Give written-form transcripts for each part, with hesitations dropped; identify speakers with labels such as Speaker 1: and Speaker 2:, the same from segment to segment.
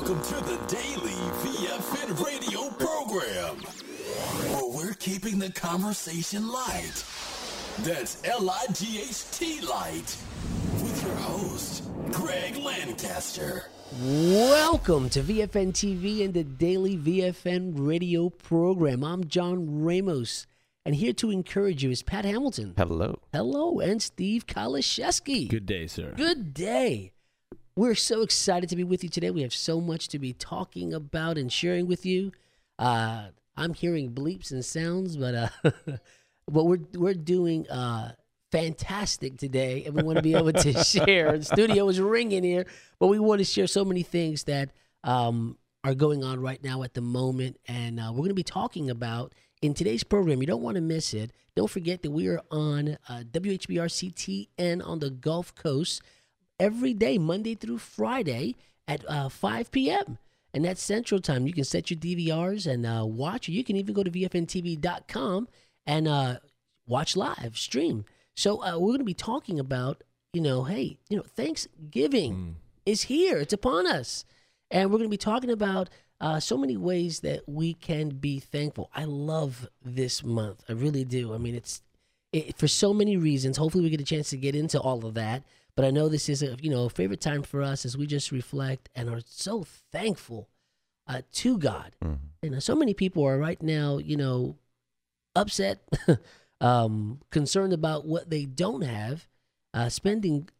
Speaker 1: Welcome to the Daily VFN radio program, where we're keeping the conversation light. That's L-I-G-H-T light. With your host, Greg Lancaster.
Speaker 2: Welcome to VFN TV and the Daily VFN radio program. I'm John Ramos, and here to encourage you is Pat Hamilton.
Speaker 3: Hello.
Speaker 2: Hello, and Steve Kalashewski.
Speaker 4: Good day, sir.
Speaker 2: Good day. We're so excited to be with you today. We have so much to be talking about and sharing with you. I'm hearing bleeps and sounds, but but we're doing fantastic today, and we want to be able to share. The studio is ringing here, but we want to share so many things that are going on right now at the moment, and we're going to be talking about in today's program. You don't want to miss it. Don't forget that we are on WHBR-CTN on the Gulf Coast every day, Monday through Friday at 5 p.m. And that's Central Time. You can set your DVRs and watch. Or you can even go to VFNTV.com and watch live, stream. So we're going to be talking about, Thanksgiving is here. It's upon us. And we're going to be talking about so many ways that we can be thankful. I love this month. I really do. I mean, it's for so many reasons. Hopefully we get a chance to get into all of that. But I know this is a favorite time for us as we just reflect and are so thankful to God. And so many people are right now, upset, concerned about what they don't have, spending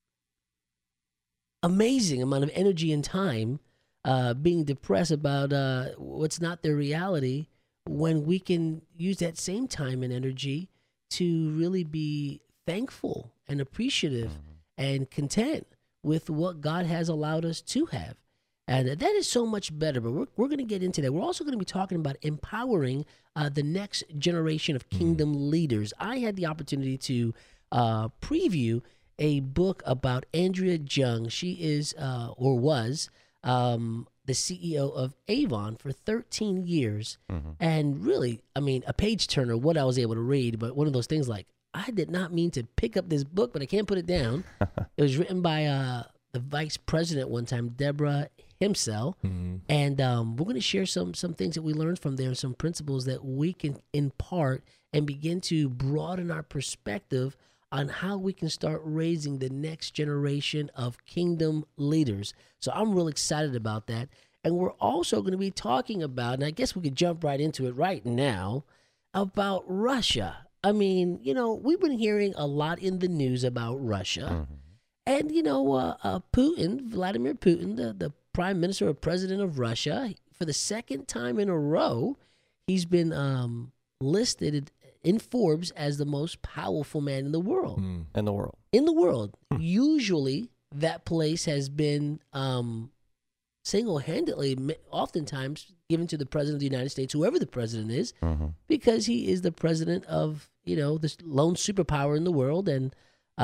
Speaker 2: amazing amount of energy and time being depressed about what's not their reality, when we can use that same time and energy to really be thankful and appreciative and content with what God has allowed us to have. And that is so much better, but we're going to get into that. We're also going to be talking about empowering the next generation of kingdom leaders. I had the opportunity to preview a book about Andrea Jung. She is, or was, the CEO of Avon for 13 years. And really, I mean, a page turner, what I was able to read, but one of those things like, I did not mean to pick up this book, but I can't put it down. It was written by the vice president one time, Deborah Himsel. And we're going to share some things that we learned from there, some principles that we can impart and begin to broaden our perspective on how we can start raising the next generation of kingdom leaders. So I'm real excited about that. And we're also going to be talking about, and I guess we could jump right into it right now, about Russia. I mean, we've been hearing a lot in the news about Russia. And, Putin, Vladimir Putin, the prime minister or president of Russia, for the second time in a row, he's been listed in Forbes as the most powerful man in the world.
Speaker 3: In the world.
Speaker 2: In the world. Usually, that place has been single-handedly, oftentimes, given to the president of the United States, whoever the president is, because he is the president of, this lone superpower in the world and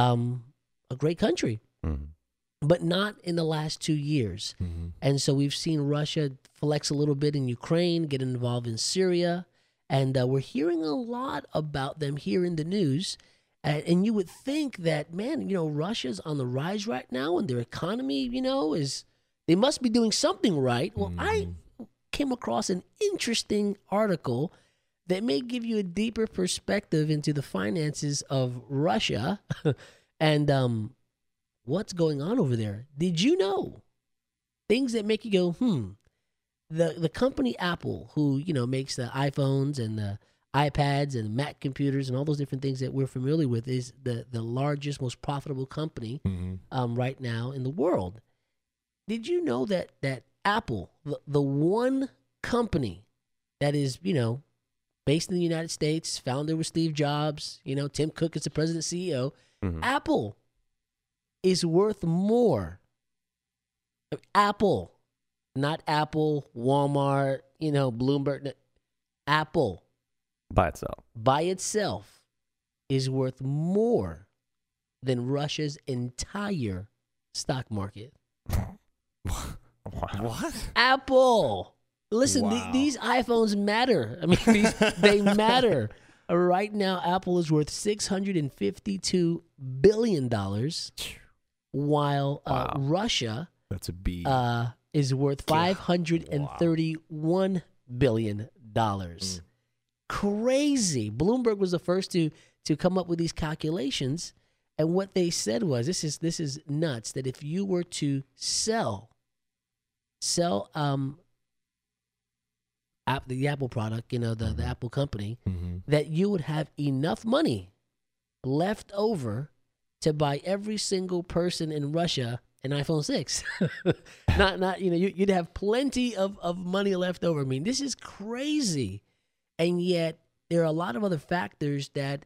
Speaker 2: a great country. But not in the last 2 years. And so we've seen Russia flex a little bit in Ukraine, get involved in Syria, and we're hearing a lot about them here in the news. And you would think that, man, Russia's on the rise right now, and their economy, they must be doing something right. Well, I came across an interesting article that may give you a deeper perspective into the finances of Russia and what's going on over there. Did you know things that make you go, The company Apple, who, makes the iPhones and the iPads and Mac computers and all those different things that we're familiar with, is the largest, most profitable company right now in the world. Did you know that Apple, the one company that is, based in the United States, founded with Steve Jobs, Tim Cook is the president CEO, Apple is worth more. Apple, not Apple, Walmart, Bloomberg. Apple by itself is worth more than Russia's entire stock market.
Speaker 3: What?
Speaker 2: Apple. Listen,
Speaker 4: Wow.
Speaker 2: these iPhones matter. I mean, they matter. Right now, Apple is worth $652 billion, while
Speaker 3: Wow.
Speaker 2: Russia
Speaker 4: That's a B.
Speaker 2: is worth $531 billion. Crazy. Bloomberg was the first to come up with these calculations, and what they said was, this is nuts, that if you were to sell the Apple product, the Apple company, that you would have enough money left over to buy every single person in Russia an iPhone 6. You'd have plenty of money left over. I mean, this is crazy. And yet there are a lot of other factors that,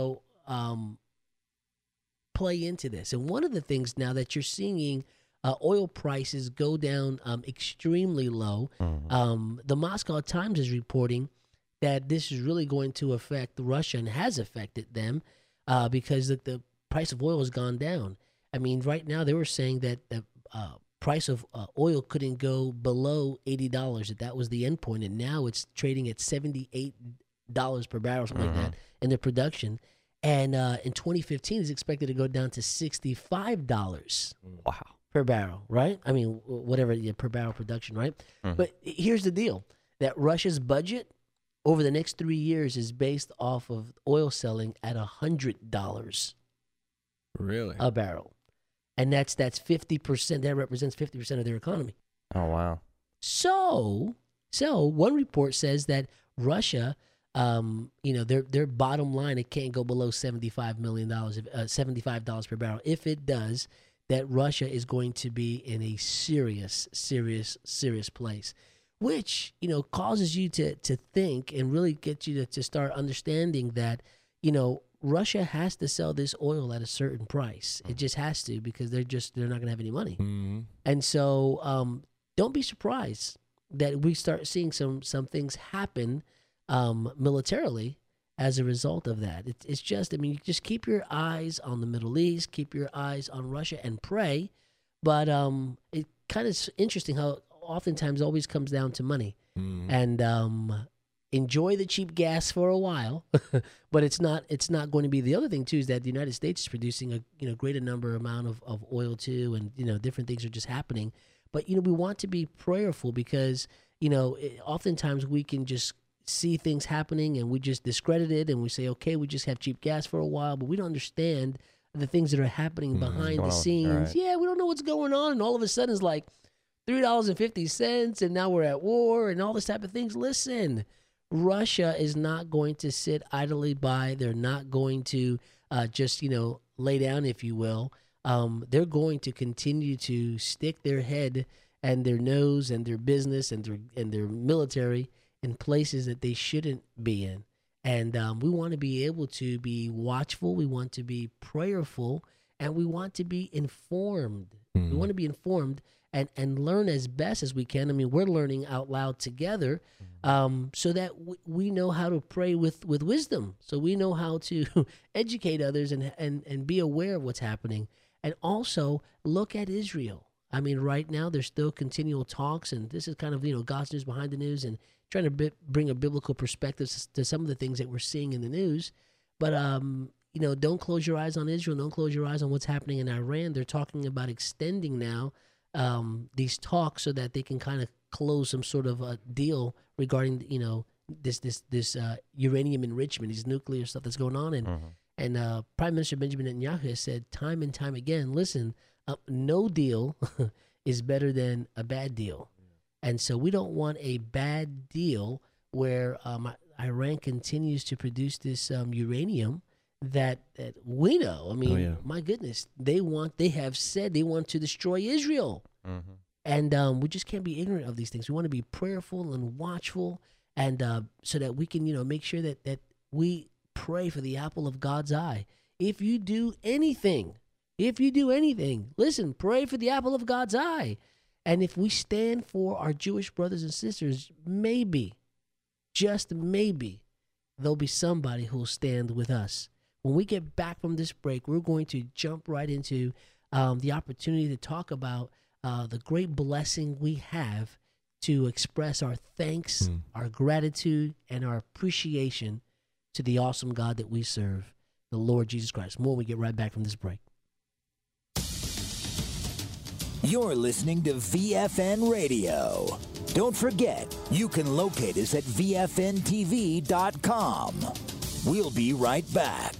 Speaker 2: play into this. And one of the things now that you're seeing oil prices go down extremely low. The Moscow Times is reporting that this is really going to affect Russia and has affected them because the price of oil has gone down. I mean, right now they were saying that the price of oil couldn't go below $80, that was the end point, and now it's trading at $78 per barrel, something like that, in the production. And in 2015, it's expected to go down to $65 per barrel, right? I mean, whatever, per barrel production, right? But here's the deal, that Russia's budget over the next 3 years is based off of oil selling at $100
Speaker 3: really
Speaker 2: a barrel. And that's 50%. That represents 50% of their economy.
Speaker 4: Oh, wow. So one report says that Russia, their bottom line, it can't go below $75 per barrel. If it does, that Russia is going to be in a serious place, which, causes you to think and really get you to start understanding that, Russia has to sell this oil at a certain price. It just has to, because they're not going to have any money. And so don't be surprised that we start seeing some things happen militarily as a result of that. It's just, you just keep your eyes on the Middle East, keep your eyes on Russia, and pray. But it kind of interesting how oftentimes it always comes down to money. And enjoy the cheap gas for a while, but it's not going to be. The other thing too is that the United States is producing a greater amount of oil too, and different things are just happening. But we want to be prayerful, because oftentimes we can just see things happening and we just discredit it, and we say, okay, we just have cheap gas for a while, but we don't understand the things that are happening behind the scenes. Right. Yeah, we don't know what's going on, and all of a sudden it's like $3.50, and now we're at war and all this type of things. Listen, Russia is not going to sit idly by. They're not going to just lay down, if you will. They're going to continue to stick their head and their nose and their business and their military in places that they shouldn't be in. And we want to be able to be watchful. We want to be prayerful, and we want to be informed. We want to be informed and learn as best as we can. We're learning out loud together, so that we know how to pray with wisdom. So we know how to educate others and be aware of what's happening. And also look at Israel. Right now there's still continual talks, and this is kind of, God's news behind the news, and trying to bring a biblical perspective to some of the things that we're seeing in the news. But, don't close your eyes on Israel. Don't close your eyes on what's happening in Iran. They're talking about extending now these talks so that they can kind of close some sort of a deal regarding, this uranium enrichment, these nuclear stuff that's going on. And Prime Minister Benjamin Netanyahu has said time and time again, listen, no deal is better than a bad deal. And so we don't want a bad deal where Iran continues to produce this uranium that we know. My goodness, they have said they want to destroy Israel. And we just can't be ignorant of these things. We want to be prayerful and watchful, and so that we can, make sure that we pray for the apple of God's eye. If you do anything, listen, pray for the apple of God's eye. And if we stand for our Jewish brothers and sisters, maybe, just maybe, there'll be somebody who'll stand with us. When we get back from this break, we're going to jump right into the opportunity to talk about the great blessing we have to express our thanks, our gratitude, and our appreciation to the awesome God that we serve, the Lord Jesus Christ. More when we get right back from this break.
Speaker 3: You're listening to VFN Radio. Don't forget, you can locate us at VFNTV.com. We'll be right back.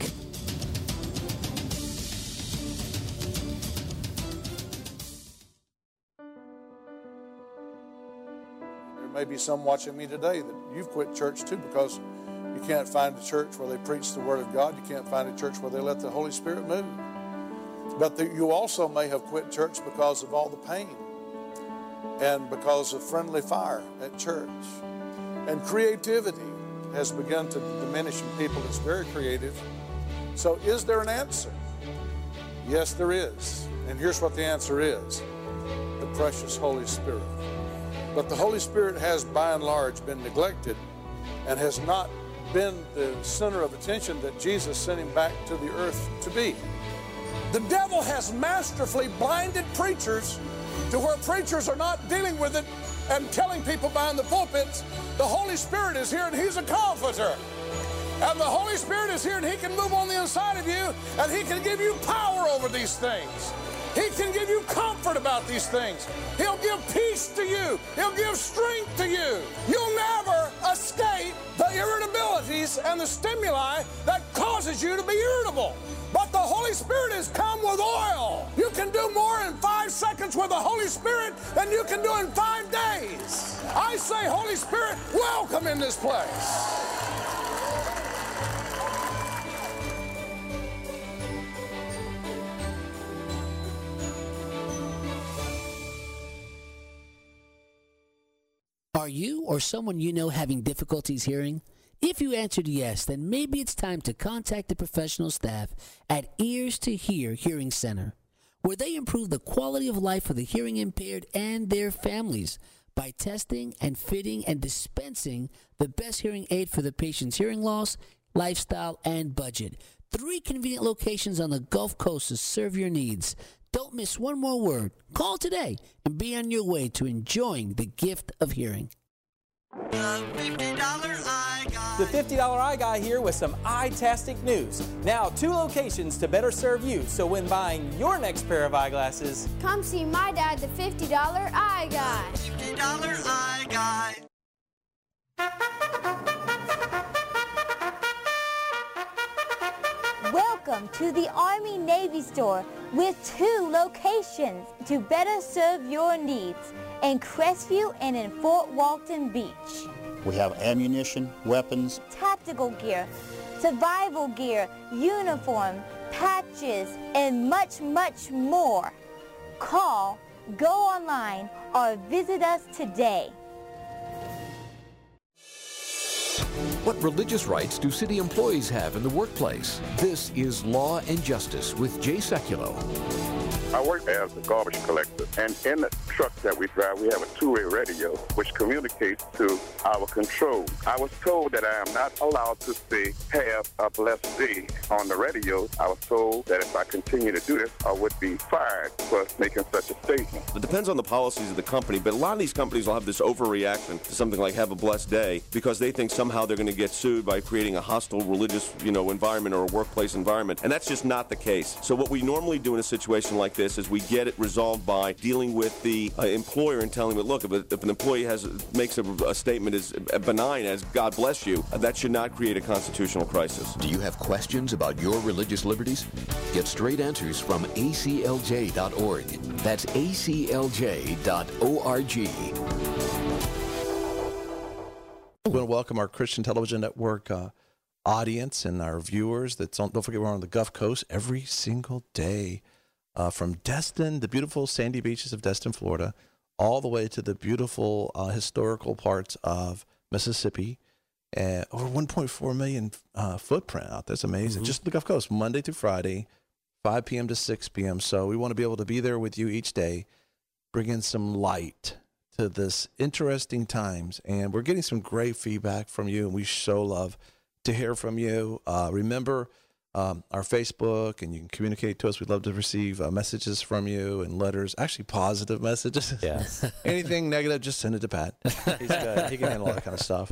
Speaker 5: There may be some watching me today that you've quit church too because you can't find a church where they preach the Word of God. You can't find a church where they let the Holy Spirit move. But you also may have quit church because of all the pain and because of friendly fire at church. And creativity has begun to diminish in people that's very creative. So is there an answer? Yes, there is. And here's what the answer is: the precious Holy Spirit. But the Holy Spirit has, by and large, been neglected and has not been the center of attention that Jesus sent him back to the earth to be. The devil has masterfully blinded preachers to where preachers are not dealing with it and telling people behind the pulpits, the Holy Spirit is here and he's a comforter. And the Holy Spirit is here and he can move on the inside of you and he can give you power over these things. He can give you comfort about these things. He'll give peace to you. He'll give strength to you. You'll never escape the irritabilities and the stimuli that causes you to be irritable. But the Holy Spirit has come with oil. You can do more in 5 seconds with the Holy Spirit than you can do in 5 days. I say, Holy Spirit, welcome in this place.
Speaker 6: Are you or someone you know having difficulties hearing? If you answered yes, then maybe it's time to contact the professional staff at Ears to Hear Hearing Center, where they improve the quality of life for the hearing impaired and their families by testing and fitting and dispensing the best hearing aid for the patient's hearing loss, lifestyle, and budget. 3 convenient locations on the Gulf Coast to serve your needs. Don't miss one more word. Call today and be on your way to enjoying the gift of hearing.
Speaker 7: The $50 Eye Guy here with some eye-tastic news. Now 2 locations to better serve you, so when buying your next pair of eyeglasses,
Speaker 8: come see my dad, the $50 Eye Guy.
Speaker 9: $50 Eye Guy.
Speaker 10: Welcome to the Army-Navy store with 2 locations to better serve your needs in Crestview and in Fort Walton Beach.
Speaker 11: We have ammunition, weapons,
Speaker 10: tactical gear, survival gear, uniform, patches, and much, much more. Call, go online, or visit us today.
Speaker 12: What religious rights do city employees have in the workplace? This is Law and Justice with Jay Sekulow.
Speaker 13: I work as a garbage collector, and in the truck that we drive, we have a 2-way radio which communicates to our control. I was told that I am not allowed to say, "Have a blessed day" on the radio. I was told that if I continue to do this, I would be fired for making such a statement.
Speaker 14: It depends on the policies of the company, but a lot of these companies will have this overreaction to something like "have a blessed day" because they think somehow they're going to get sued by creating a hostile religious, environment or a workplace environment, and that's just not the case. So what we normally do in a situation like this is we get it resolved by dealing with the employer and telling them, look, if an employee makes a statement as benign as "God bless you," that should not create a constitutional crisis.
Speaker 12: Do you have questions about your religious liberties? Get straight answers from aclj.org. That's aclj.org.
Speaker 15: We want to welcome our Christian Television Network audience and our viewers. Don't forget, we're on the Gulf Coast every single day. From Destin, the beautiful sandy beaches of Destin, Florida, all the way to the beautiful historical parts of Mississippi. Over 1.4 million footprint out there. That's amazing. Mm-hmm. Just the Gulf Coast, Monday through Friday, 5 p.m. to 6 p.m. So we want to be able to be there with you each day, bring in some light to this interesting times. And we're getting some great feedback from you, and we so love to hear from you. Remember our Facebook, and you can communicate to us. We'd love to receive messages from you and letters, actually positive messages.
Speaker 4: Yeah.
Speaker 15: Anything negative, just send it to Pat. He's good. He can handle all that kind of stuff.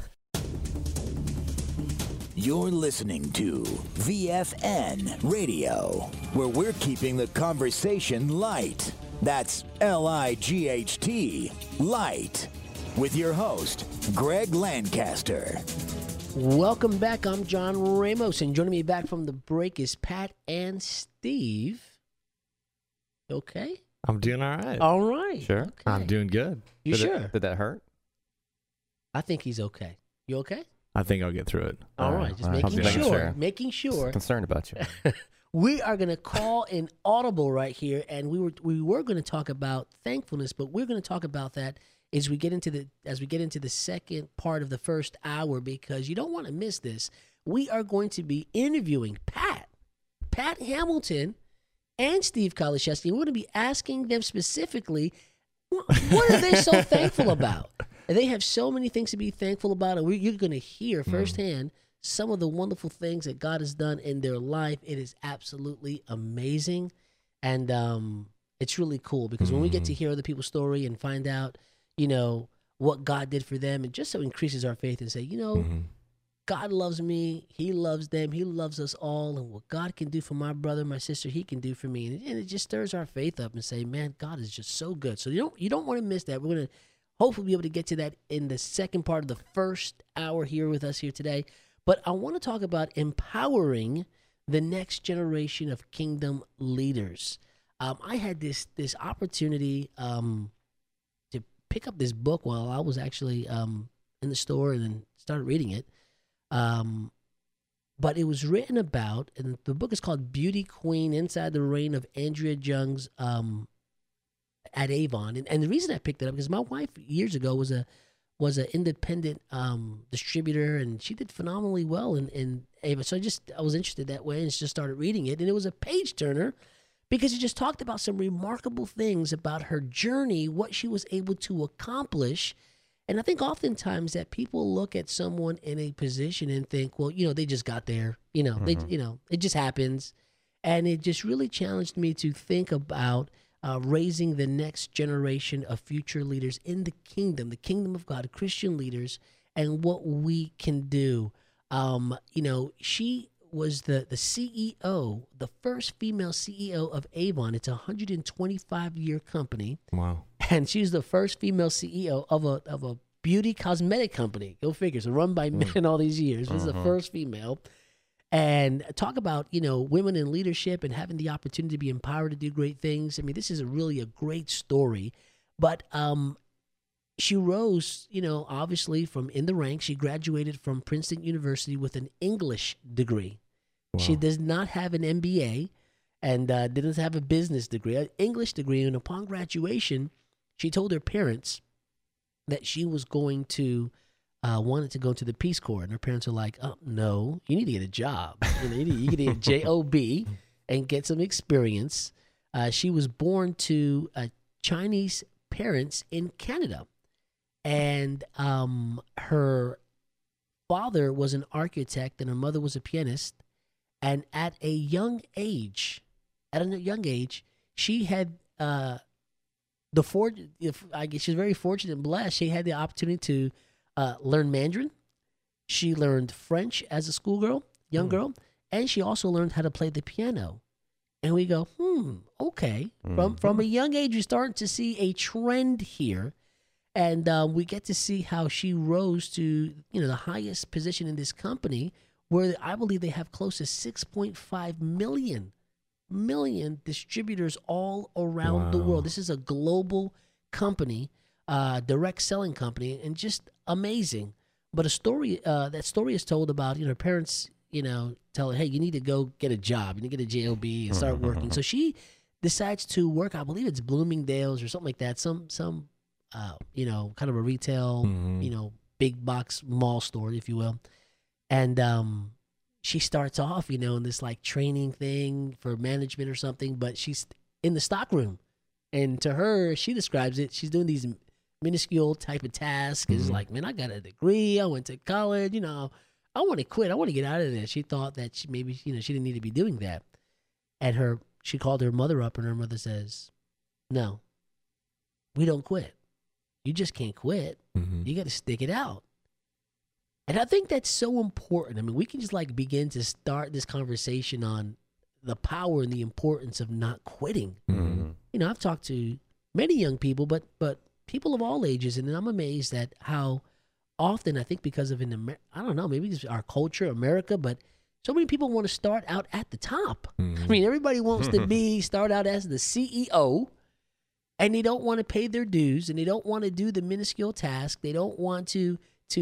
Speaker 3: You're listening to VFN Radio, where we're keeping the conversation light. That's L-I-G-H-T, Light, with your host, Greg Lancaster.
Speaker 2: Welcome back. I'm John Ramos, and joining me back from the break is Pat and Steve. Okay?
Speaker 16: I'm doing all right.
Speaker 2: All right.
Speaker 16: Sure.
Speaker 2: Okay.
Speaker 16: I'm doing good.
Speaker 2: You sure?
Speaker 16: Did that hurt?
Speaker 2: I think he's okay. You okay?
Speaker 16: I think I'll get through it.
Speaker 2: All right. Just making sure. Making sure.
Speaker 16: Just concerned about you.
Speaker 2: We are going to call an audible right here, and we were going to talk about thankfulness, but we're going to talk about that as we get into the second part of the first hour, because you don't want to miss this. We are going to be interviewing Pat Hamilton and Steve Kaliszewski. We're going to be asking them specifically, what are they so thankful about? And they have so many things to be thankful about, and you're going to hear firsthand some of the wonderful things that God has done in their life. It is absolutely amazing, and it's really cool because when we get to hear other people's story and find out, what God did for them, it just so increases our faith and say, God loves me, He loves them, He loves us all, and what God can do for my brother, my sister, He can do for me, and it just stirs our faith up and say, man, God is just so good. So you don't want to miss that. We're going to hopefully be able to get to that in the second part of the first hour here with us here today. But I want to talk about empowering the next generation of kingdom leaders. I had this opportunity to pick up this book while I was actually in the store and then started reading it. But it was written about, and the book is called Beauty Queen, Inside the Reign of Andrea Jung's at Avon. And the reason I picked it up, because my wife years ago was an independent distributor, and she did phenomenally well in Avon. So I was interested that way and just started reading it. And it was a page turner because it just talked about some remarkable things about her journey, what she was able to accomplish. And I think oftentimes that people look at someone in a position and think, well, they just got there, it just happens. And it just really challenged me to think about raising the next generation of future leaders in the kingdom of God, Christian leaders, and what we can do. She was the CEO, the first female CEO of Avon. It's a 125-year company.
Speaker 16: Wow.
Speaker 2: And she's the first female CEO of a beauty cosmetic company. Go figure. So run by men all these years. This is the first female. And talk about, women in leadership and having the opportunity to be empowered to do great things. I mean, this is really a great story. But she rose, obviously from in the ranks. She graduated from Princeton University with an English degree. Wow. She does not have an MBA and didn't have a business degree, an English degree. And upon graduation, she told her parents that she was going to wanted to go to the Peace Corps, and her parents were like, "Oh no, you need to get a job. You need to get a job and get some experience." She was born to Chinese parents in Canada, and her father was an architect, and her mother was a pianist. And at a young age, she had I guess she was very fortunate and blessed. She had the opportunity to learn Mandarin. She learned French as a schoolgirl, young girl, and she also learned how to play the piano. And we go, okay. From a young age, you're starting to see a trend here. And we get to see how she rose to, the highest position in this company, where I believe they have close to 6.5 million distributors all around the world. This is a global company, direct selling company, and just amazing. But that story is told about, her parents, tell her, hey, you need to go get a job. You need to get a JOB and start working. So she decides to work, I believe it's Bloomingdale's or something like that, some kind of a retail, big box mall store, if you will. And she starts off, in this like training thing for management or something, but she's in the stockroom. And to her, she describes it, she's doing these minuscule type of tasks. It's like, man, I got a degree, I went to college, I want to quit, I want to get out of this. She thought that she didn't need to be doing that. And she called her mother up, and her mother says, no, we don't quit. You just can't quit. You got to stick it out. And I think that's so important. I mean, we can just begin to start this conversation on the power and the importance of not quitting. I've talked to many young people, but people of all ages, and I'm amazed at how often, I think because of I don't know, maybe it's our culture, America, but so many people want to start out at the top. I mean, everybody wants to start out as the CEO, and they don't want to pay their dues, and they don't want to do the minuscule task. They don't want to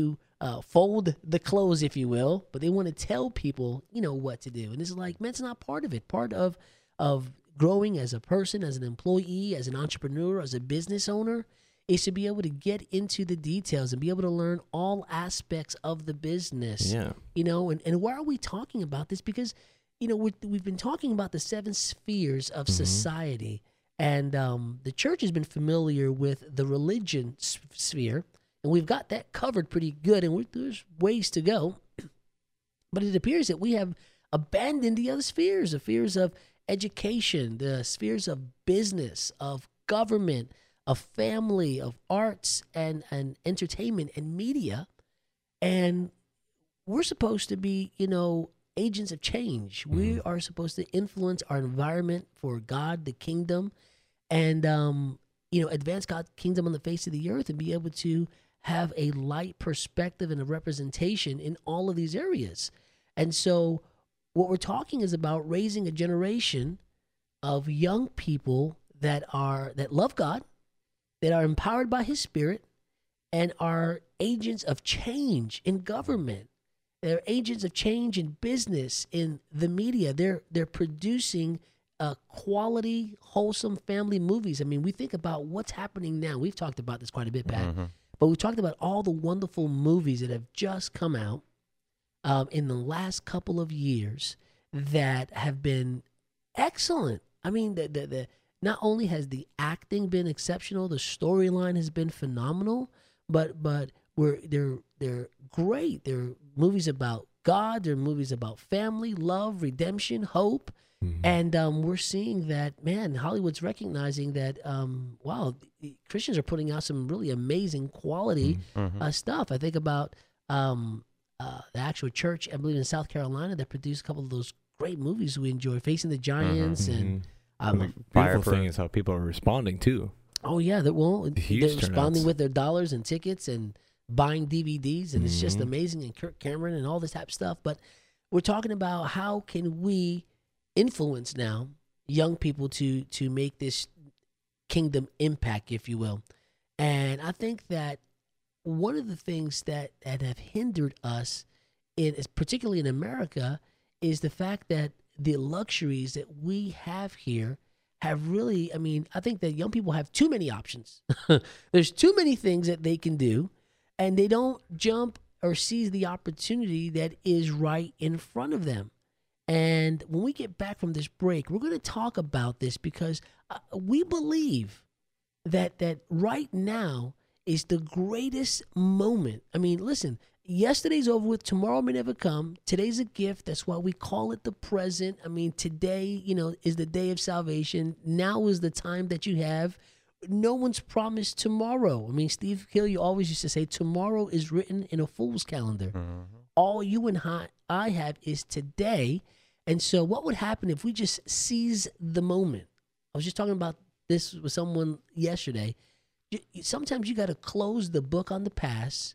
Speaker 2: fold the clothes, if you will, but they want to tell people, what to do. And it's like, man, it's not part of it. Part of growing as a person, as an employee, as an entrepreneur, as a business owner, is to be able to get into the details and be able to learn all aspects of the business.
Speaker 16: Yeah.
Speaker 2: And why are we talking about this? Because, we've been talking about the 7 spheres of society, and the church has been familiar with the religion sphere, and we've got that covered pretty good, and there's ways to go. But it appears that we have abandoned the other spheres, the spheres of education, the spheres of business, of government, of family, of arts and entertainment and media. And we're supposed to be, agents of change. We are supposed to influence our environment for God, the kingdom, and, advance God's kingdom on the face of the earth and be able to have a light perspective and a representation in all of these areas. And so what we're talking is about raising a generation of young people that love God, that are empowered by His Spirit, and are agents of change in government. They're agents of change in business, in the media. They're producing quality, wholesome family movies. I mean, we think about what's happening now. We've talked about this quite a bit, Pat. But we've talked about all the wonderful movies that have just come out in the last couple of years that have been excellent. I mean, the not only has the acting been exceptional, the storyline has been phenomenal, but they're great. They're movies about God. They're movies about family, love, redemption, hope. And we're seeing that, man, Hollywood's recognizing that, wow, Christians are putting out some really amazing quality stuff. I think about the actual church, I believe in South Carolina, that produced a couple of those great movies we enjoy, Facing the Giants and
Speaker 16: the beautiful thing is how people are responding too.
Speaker 2: Oh yeah, they're responding
Speaker 16: turnouts.
Speaker 2: with their dollars and tickets and buying DVDs, and it's just amazing. And Kirk Cameron and all this type of stuff. But we're talking about how can we influence now young people to make this kingdom impact, if you will. And I think that one of the things that have hindered us, particularly in America, is the fact that the luxuries that we have here have really, I think that young people have too many options. There's too many things that they can do, and they don't jump or seize the opportunity that is right in front of them. And when we get back from this break, we're going to talk about this because we believe that right now is the greatest moment. Listen, yesterday's over with. Tomorrow may never come. Today's a gift. That's why we call it the present. Today, is the day of salvation. Now is the time that you have. No one's promised tomorrow. Steve Hillier always used to say, tomorrow is written in a fool's calendar. All you and I have is today. And so what would happen if we just seize the moment? I was just talking about this with someone yesterday. Sometimes you got to close the book on the past,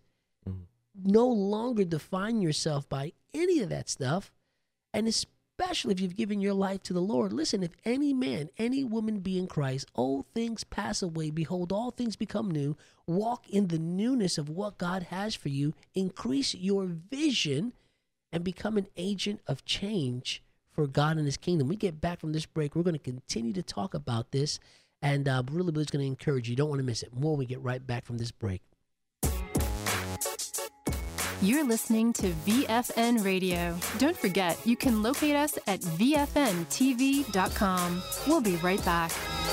Speaker 2: no longer define yourself by any of that stuff, and especially if you've given your life to the Lord. Listen, if any man, any woman be in Christ, old things pass away, behold, all things become new. Walk in the newness of what God has for you. Increase your vision and become an agent of change for God and His kingdom. We get back from this break, we're going to continue to talk about this, and really it's going to encourage you. You don't want to miss it. More when we get right back from this break.
Speaker 17: You're listening to VFN Radio. Don't forget, you can locate us at VFNTV.com. We'll be right back.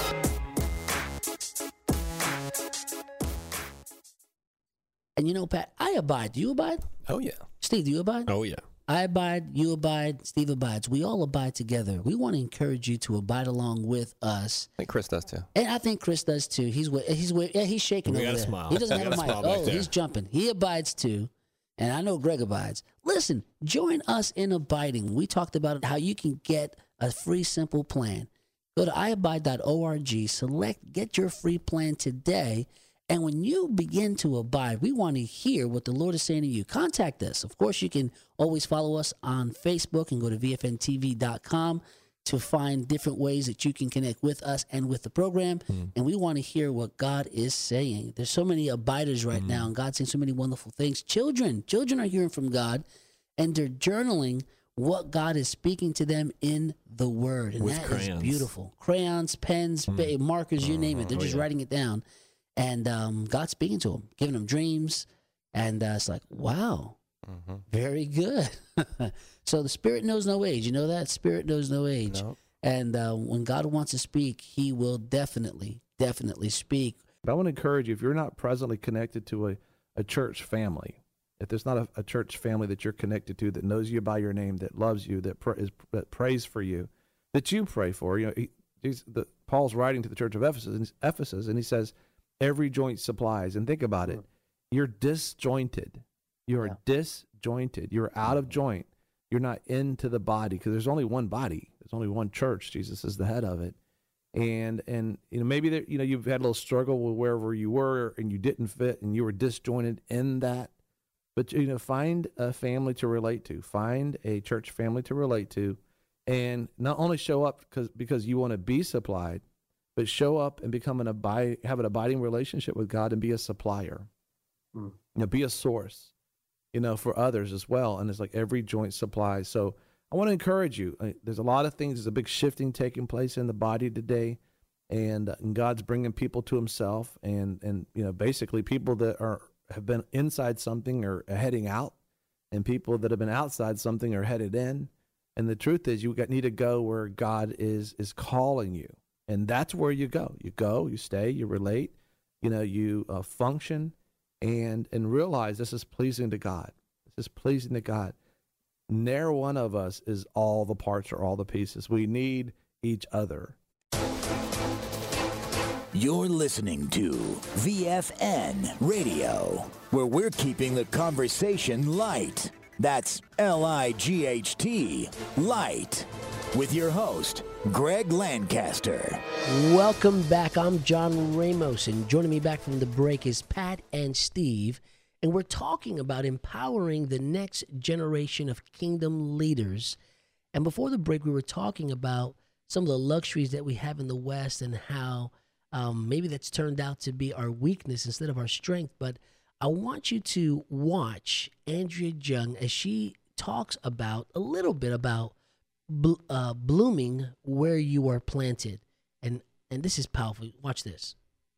Speaker 6: And Pat, I abide. Do you abide?
Speaker 16: Oh, yeah.
Speaker 6: Steve, do you abide?
Speaker 16: Oh, yeah.
Speaker 6: I abide, you abide, Steve abides. We all abide together. We want to encourage you to abide along with us.
Speaker 18: I think Chris does too.
Speaker 6: And I think Chris does too. He's shaking over there.
Speaker 16: Smile.
Speaker 6: He doesn't have a mic. Oh, he's jumping. He abides too. And I know Greg abides. Listen, join us in abiding. We talked about how you can get a free, simple plan. Go to iabide.org, select Get Your Free Plan today. And when you begin to abide, we want to hear what the Lord is saying to you. Contact us. Of course, you can always follow us on Facebook and go to vfntv.com to find different ways that you can connect with us and with the program. And we want to hear what God is saying. There's so many abiders right now, and God's saying so many wonderful things. Children are hearing from God, and they're journaling what God is speaking to them in the Word. And that is beautiful. Crayons, pens, markers, you name it. They're just writing it down. And God's speaking to them, giving them dreams. And it's like, wow, very good. So the Spirit knows no age. You know that? Spirit knows no age. Nope. And when God wants to speak, he will definitely speak.
Speaker 15: But I want to encourage you, if you're not presently connected to a church family, if there's not a church family that you're connected to that knows you by your name, that loves you, that prays for you, that you pray for, Paul's writing to the church of Ephesus, and he says, every joint supplies. And think about it. You're disjointed. You are disjointed. You're out of joint. You're not into the body, because there's only one body. There's only one church. Jesus is the head of it. And maybe you've had a little struggle with wherever you were and you didn't fit and you were disjointed in that. But find a family to relate to. Find a church family to relate to, and not only show up because you want to be supplied, but show up and have an abiding relationship with God and be a supplier. Be a source, for others as well. And it's like every joint supplies. So I want to encourage you. There's a lot of things. There's a big shifting taking place in the body today, and God's bringing people to himself. And basically people that have been inside something are heading out, and people that have been outside something are headed in. And the truth is, you need to go where God is calling you. And that's where you go. You go, you stay, you relate, you function, and realize this is pleasing to God. This is pleasing to God. Ne'er one of us is all the parts or all the pieces. We need each other.
Speaker 3: You're listening to VFN Radio, where we're keeping the conversation light. That's L-I-G-H-T, light. With your host, Greg Lancaster.
Speaker 2: Welcome back. I'm John Ramos, and joining me back from the break is Pat and Steve, and we're talking about empowering the next generation of kingdom leaders. And before the break, we were talking about some of the luxuries that we have in the West and how maybe that's turned out to be our weakness instead of our strength. But I want you to watch Andrea Jung as she talks about a little bit about blooming where you are planted. And this is powerful. Watch this.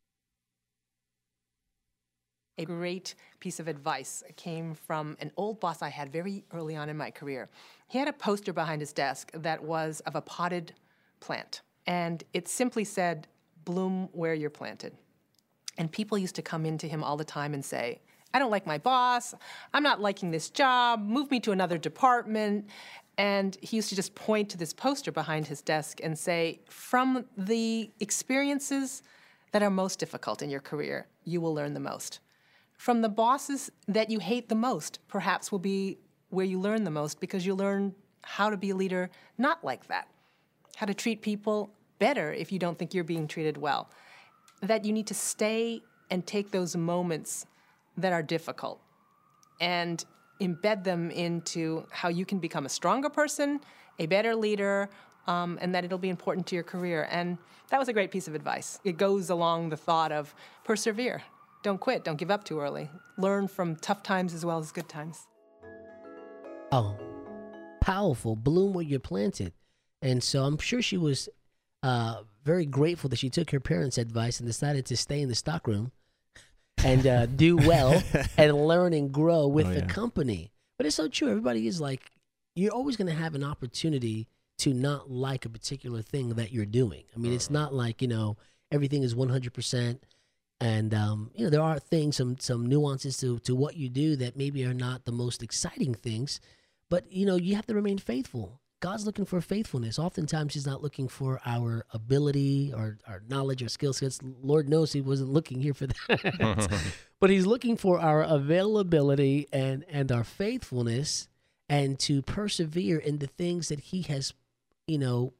Speaker 18: A great piece of advice came from an old boss I had very early on in my career. He had a poster behind his desk that was of a potted plant. And it simply said, bloom where you're planted. And people used to come into him all the time and say, I don't like my boss. I'm not liking this job. Move me to another department. And he used to just point to this poster behind his desk and say, from the experiences that are most difficult in your career, you will learn the most. From the bosses that you hate the most, perhaps will be where you learn the most, because you learn how to be a leader not like that, how to treat people better if you don't think you're being treated well, that you need to stay and take those moments that are difficult and embed them into how you can become a stronger person, a better leader, and that it'll be important to your career. And that was a great piece of advice. It goes along the thought of persevere. Don't quit. Don't give up too early. Learn from tough times as well as good times.
Speaker 2: Oh, powerful. Bloom where you're planted. And so I'm sure she was very grateful that she took her parents' advice and decided to stay in the stockroom and do well and learn and grow with the company. But it's so true. Everybody is like, you're always going to have an opportunity to not like a particular thing that you're doing. I mean, it's not like, everything is 100%. And, there are things, some nuances to what you do that maybe are not the most exciting things. But, you have to remain faithful. God's looking for faithfulness. Oftentimes, he's not looking for our ability or our knowledge or skill sets. Lord knows he wasn't looking here for that. But he's looking for our availability and our faithfulness, and to persevere in the things that he has,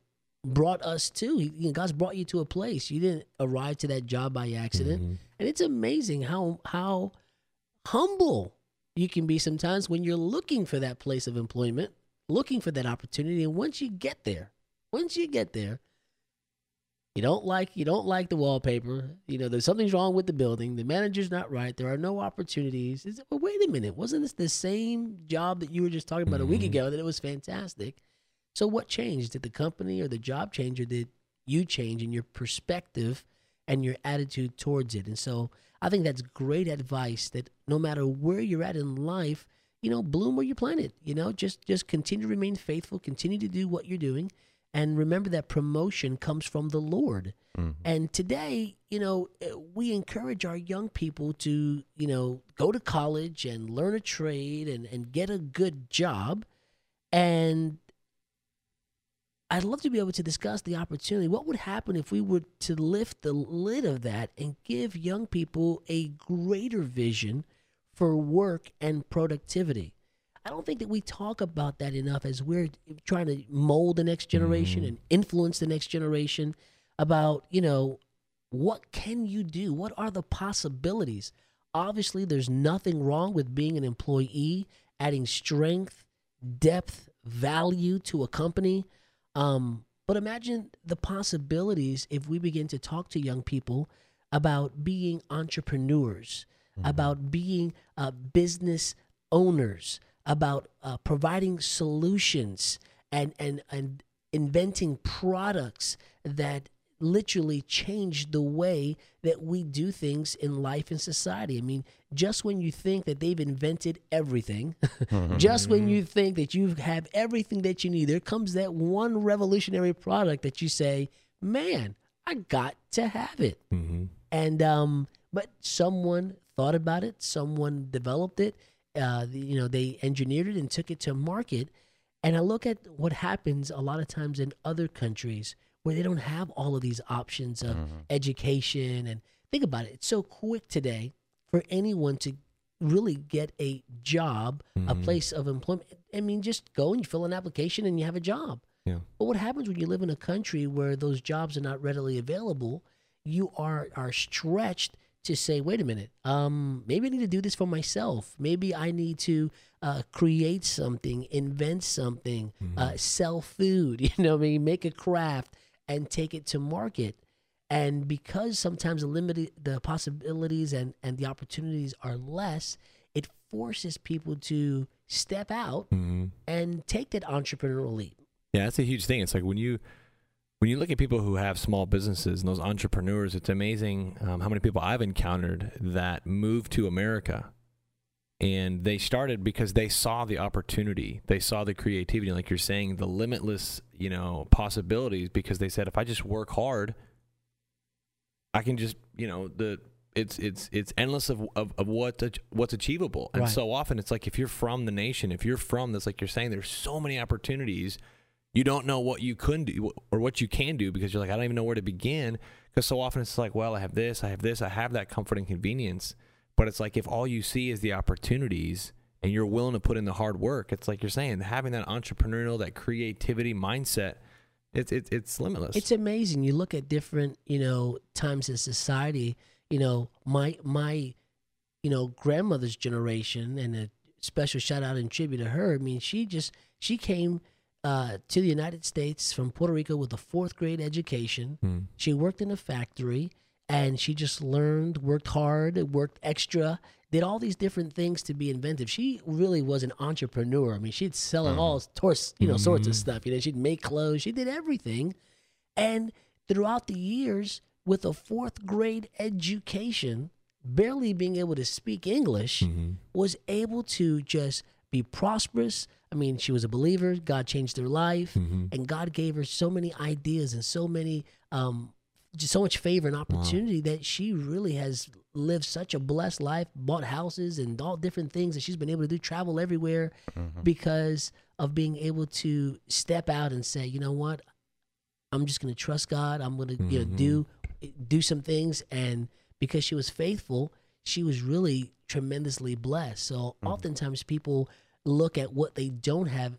Speaker 4: brought us to. God's brought you to a place. You didn't arrive to that job by accident. And it's amazing how humble you can be sometimes when you're looking for that place of employment, looking for that opportunity. And once you get there, you don't like the wallpaper. There's something's wrong with the building. The manager's not right. There are no opportunities. Well, wait a minute. Wasn't this the same job that you were just talking about a week ago that it was fantastic? So what changed? Did the company or the job change, or did you change in your perspective and your attitude towards it? And so I think that's great advice, that no matter where you're at in life, bloom where you planted. Just continue to remain faithful, continue to do what you're doing. And remember that promotion comes from the Lord. And today, we encourage our young people to, go to college and learn a trade and get a good job. And I'd love to be able to discuss the opportunity. What would happen if we were to lift the lid of that and give young people a greater vision for work and productivity? I don't think that we talk about that enough as we're trying to mold the next generation and influence the next generation about, what can you do? What are the possibilities? Obviously, there's nothing wrong with being an employee, adding strength, depth, value to a company. But imagine the possibilities if we begin to talk to young people about being entrepreneurs, about being business owners, about providing solutions and inventing products that literally change the way that we do things in life and society. I mean, just when you think that they've invented everything, just when you think that you have everything that you need, there comes that one revolutionary product that you say, man, I got to have it. And but someone thought about it, someone developed it, they engineered it and took it to market. And I look at what happens a lot of times in other countries where they don't have all of these options of education. And think about it. It's so quick today for anyone to really get a job, a place of employment. I mean, just go and you fill an application and you have a job.
Speaker 16: Yeah.
Speaker 4: But what happens when you live in a country where those jobs are not readily available? You are stretched to say, wait a minute, maybe I need to do this for myself. Maybe I need to create something, invent something, sell food, make a craft and take it to market. And because sometimes the possibilities and the opportunities are less, it forces people to step out and take that entrepreneurial leap.
Speaker 16: Yeah, that's a huge thing. It's like when you look at people who have small businesses and those entrepreneurs, it's amazing how many people I've encountered that moved to America. And they started because they saw the opportunity. They saw the creativity, like you're saying, the limitless, possibilities, because they said, if I just work hard, I can just, it's endless of what's achievable. And so often it's like, if you're from the nation, if you're from this, like you're saying, there's so many opportunities. You don't know what you couldn't do or what you can do because you're like, I don't even know where to begin. Because so often it's like, well, I have this, I have that comfort and convenience. But it's like, if all you see is the opportunities and you're willing to put in the hard work, it's like you're saying, having that entrepreneurial, that creativity mindset, it's limitless.
Speaker 4: It's amazing. You look at different, times in society, my grandmother's generation, and a special shout out and tribute to her. I mean, she came to the United States from Puerto Rico with a 4th grade education. She worked in a factory. And she just learned, worked hard, worked extra, did all these different things to be inventive. She really was an entrepreneur. I mean, she'd sell all sorts of stuff. She'd make clothes. She did everything. And throughout the years, with a 4th grade education, barely being able to speak English, was able to just be prosperous. I mean, she was a believer. God changed her life. And God gave her so many ideas and so many just so much favor and opportunity that she really has lived such a blessed life, bought houses and all different things that she's been able to do, travel everywhere because of being able to step out and say, you know what, I'm just going to trust God. I'm going to do some things. And because she was faithful, she was really tremendously blessed. So oftentimes people look at what they don't have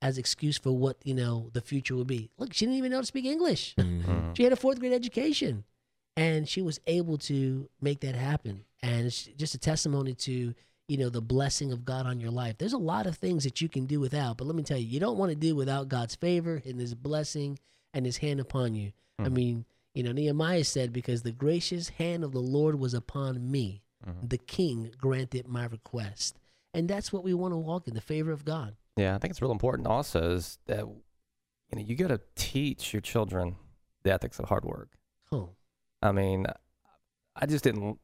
Speaker 2: as excuse for what, the future would be. Look, she didn't even know to speak English. She had a 4th grade education, and she was able to make that happen. And it's just a testimony to, the blessing of God on your life. There's a lot of things that you can do without, but let me tell you, you don't want to do without God's favor and his blessing and his hand upon you. I mean, Nehemiah said, because the gracious hand of the Lord was upon me, the king granted my request. And that's what we want to walk in, the favor of God.
Speaker 19: Yeah, I think it's real important also is that, you got to teach your children the ethics of hard work.
Speaker 2: Oh.
Speaker 19: I mean, I just didn't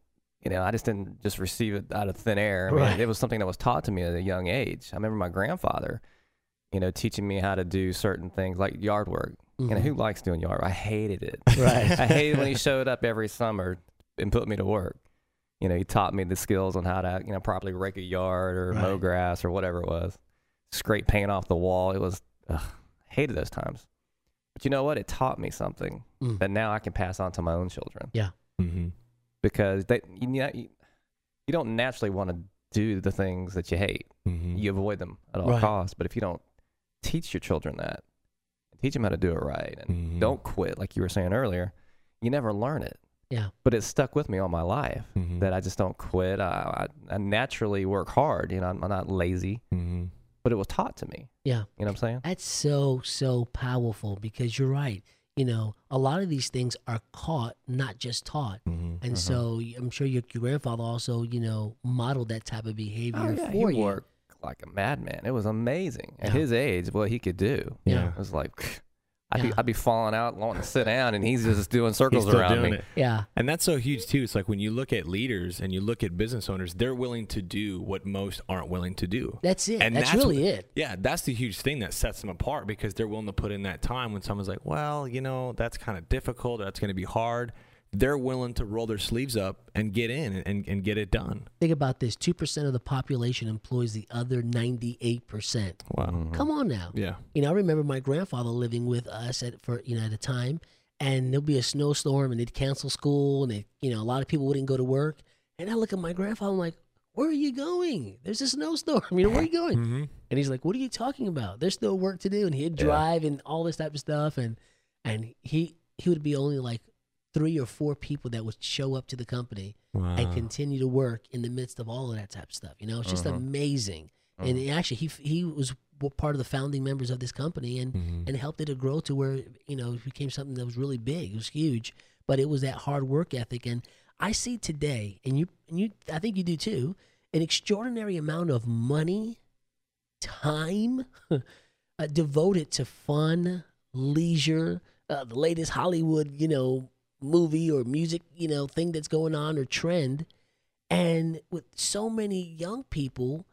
Speaker 19: just receive it out of thin air. I mean, it was something that was taught to me at a young age. I remember my grandfather, teaching me how to do certain things like yard work. Who likes doing yard work? I hated it.
Speaker 2: Right.
Speaker 19: I hated when he showed up every summer and put me to work. He taught me the skills on how to, properly rake a yard or mow grass or whatever it was. Scrape paint off the wall. It was, hated those times. But you know what? It taught me something that now I can pass on to my own children.
Speaker 2: Yeah.
Speaker 19: Because you don't naturally want to do the things that you hate. You avoid them at all costs. But if you don't teach your children that, teach them how to do it right, and don't quit, like you were saying earlier, you never learn it.
Speaker 2: Yeah.
Speaker 19: But it's stuck with me all my life that I just don't quit. I naturally work hard. I'm not lazy. But it was taught to me.
Speaker 2: Yeah.
Speaker 19: You know what I'm saying?
Speaker 2: That's so powerful, because you're right. A lot of these things are caught, not just taught. And so I'm sure your grandfather also, modeled that type of behavior for
Speaker 19: he
Speaker 2: you.
Speaker 19: Worked like a madman. It was amazing. At his age, what he could do.
Speaker 2: Yeah.
Speaker 19: It was like, I'd be falling out, wanting to sit down, and he's just doing circles around me.
Speaker 2: Yeah.
Speaker 16: And that's so huge, too. It's like when you look at leaders and you look at business owners, they're willing to do what most aren't willing to do.
Speaker 2: That's it.
Speaker 16: And
Speaker 2: that's really it.
Speaker 16: Yeah, that's the huge thing that sets them apart, because they're willing to put in that time when someone's like, well, that's kind of difficult, or that's going to be hard. They're willing to roll their sleeves up and get in and get it done.
Speaker 2: Think about this. 2% of the population employs the other 98%.
Speaker 16: Wow.
Speaker 2: Come on now.
Speaker 16: Yeah.
Speaker 2: I remember my grandfather living with us at a time, and there'll be a snowstorm, and they'd cancel school, and a lot of people wouldn't go to work. And I look at my grandfather, I'm like, where are you going? There's a snowstorm. Where are you going? And he's like, what are you talking about? There's still work to do. And he'd drive and all this type of stuff. And he would be only like 3 or 4 people that would show up to the company and continue to work in the midst of all of that type of stuff. It's just amazing. And actually, he was part of the founding members of this company and helped it to grow to where, it became something that was really big. It was huge, but it was that hard work ethic. And I see today, and you, I think you do too, an extraordinary amount of money, time devoted to fun, leisure, the latest Hollywood, movie or music, thing that's going on or trend. And with so many young people,